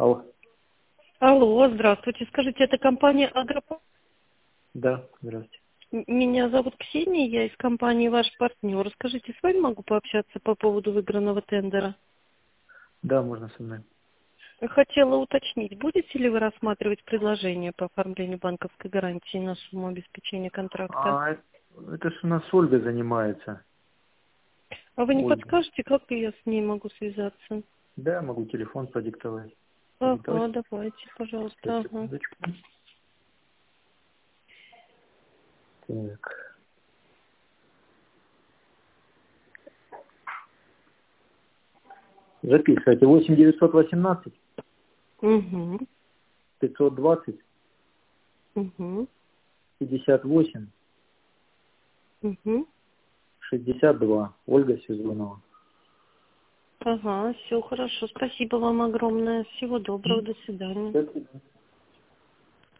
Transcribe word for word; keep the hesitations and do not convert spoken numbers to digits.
Алло. Алло, здравствуйте. Скажите, это компания Агропо? Да, здравствуйте. М- Меня зовут Ксения, я из компании «Ваш партнер». Скажите, с вами могу пообщаться по поводу выигранного тендера? Да, можно со мной. Хотела уточнить, будете ли вы рассматривать предложение по оформлению банковской гарантии на сумму обеспечения контракта? А это ж у нас Ольга занимается. А вы не Ольга. подскажете, как я с ней могу связаться? Да, я могу телефон продиктовать. Продиктовать? Ага, давайте, Сейчас, пожалуйста, ага. секундочку. Так. Записывайте. восемь девятьсот восемнадцать Угу, пятьсот двадцать угу, пятьдесят восемь угу. шестьдесят два. Ольга Сезонова. Ага, все хорошо. Спасибо вам огромное. Всего доброго, до свидания. До свидания.